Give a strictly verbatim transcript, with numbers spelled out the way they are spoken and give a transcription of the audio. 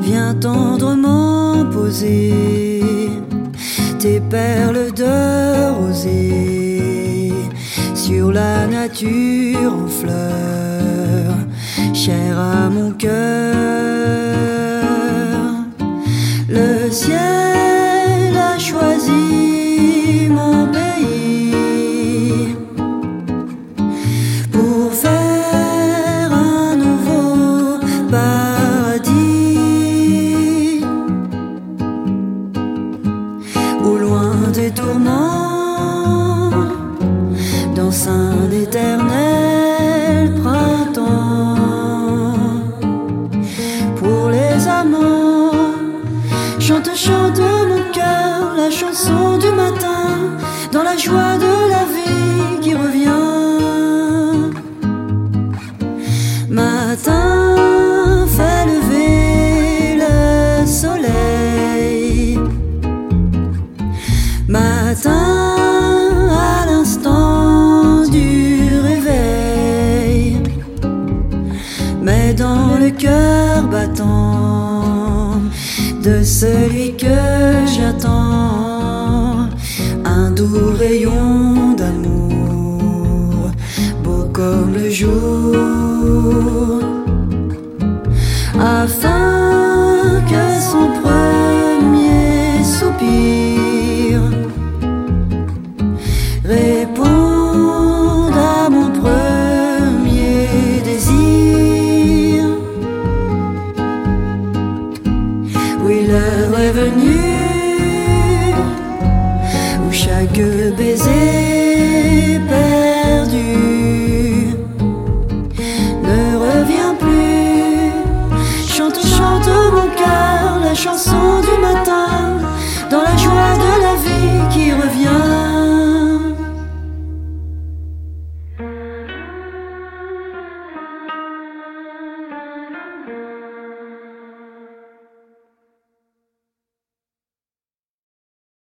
Viens tendrement poser tes perles de rosée sur la nature en fleurs, chère à mon cœur. Le ciel a choisi mon pays pour faire un nouveau paradis, au loin des tourments, dans un éternel printemps. Pour les amants, chante, chante mon cœur la chanson du matin, dans la joie de la vie qui revient. Matin fait lever le soleil, matin à l'instant du réveil, mais dans le cœur battant de celui que j'attends, un doux rayon d'amour, beau comme le jour, afin que son premier soupir réponde à mon premier désir. Oui, l'heure est venue